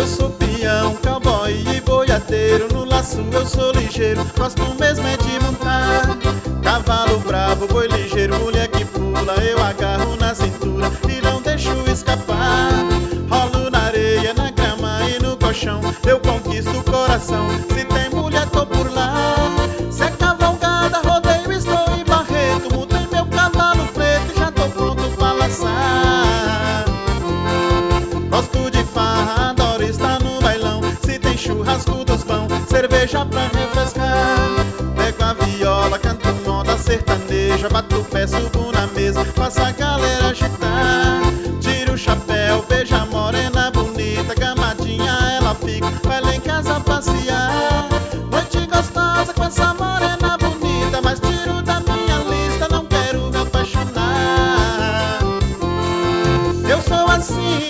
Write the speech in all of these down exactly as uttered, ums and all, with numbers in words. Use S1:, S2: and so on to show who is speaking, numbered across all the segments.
S1: Eu sou peão, cowboy e boiadeiro. No laço eu sou ligeiro, gosto mesmo é de montar. Cavalo bravo, boi ligeiro, mulher que pula, eu agarro na cintura e não deixo escapar. Rolo na areia, na grama e no colchão, eu conquisto o coração. Se tem mulher tô por lá. Se é cavalgada, rodeio, estou em Barreto. Mudei meu cavalo preto e já tô pronto pra laçar. Gosto de farra, adoro estar no bailão. Se tem churrasco dos pão, cerveja pra refrescar. Pego a viola, canto moda sertaneja, bato o pé, subo na mesa, faço a galera agitar. Tiro o chapéu, beija a morena bonita, gamadinha ela fica, vai lá em casa passear. Noite gostosa com essa morena bonita, mas tiro da minha lista, não quero me apaixonar. Eu sou assim,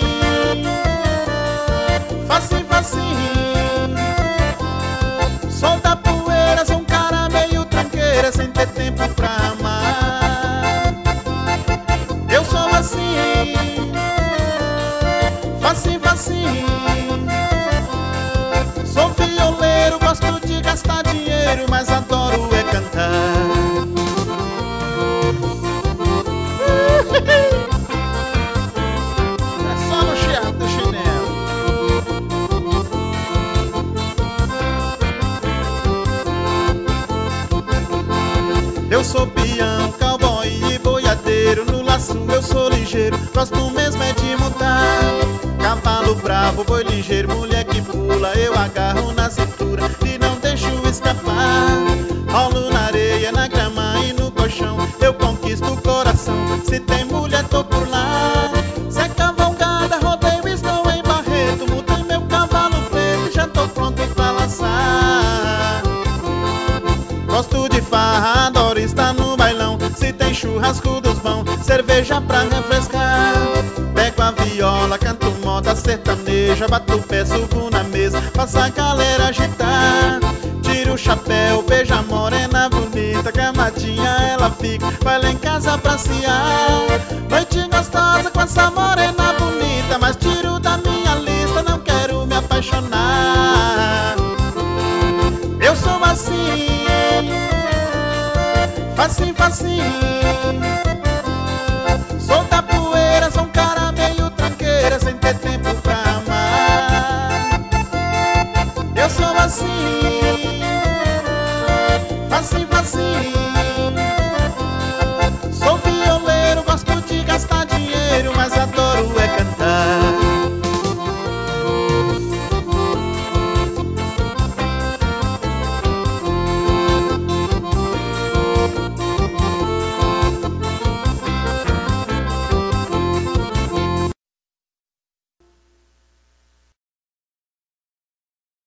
S1: facinho, facinho. Sou da poeira, sou um cara meio tranqueira, sem ter tempo pra amar. Eu sou assim, facinho, facinho. Sou violeiro, gosto de gastar dinheiro, mas adoro é cantar. É só no chiado do chinelo. Eu sou peão, cowboy e boiadeiro. No laço eu sou ligeiro, gosto mesmo é de montar. Cavalo bravo, boi ligeiro, mulher que pula, eu agarro na cintura e não deixo escapar. Rolo na areia, na grama e no colchão, eu conquisto o coração. Se tem mulher tô por lá. Se é cavalgada, rodeio, estou em Barreto. Mudei meu cavalo preto e já tô pronto pra laçar. Gosto de farra, adoro estar no bailão. Se tem churrasco dos bons, cerveja pra refrescar. Pego a viola, canto moda sertaneja, bato o pé, subo na mesa, faço a galera agitar. Tiro o chapéu, beija a morena bonita, gamadinha ela fica, vai lá em casa passear. Noite gostosa com essa morena bonita, mas tiro da minha lista, não quero me apaixonar. Eu sou assim, facinho, facinho.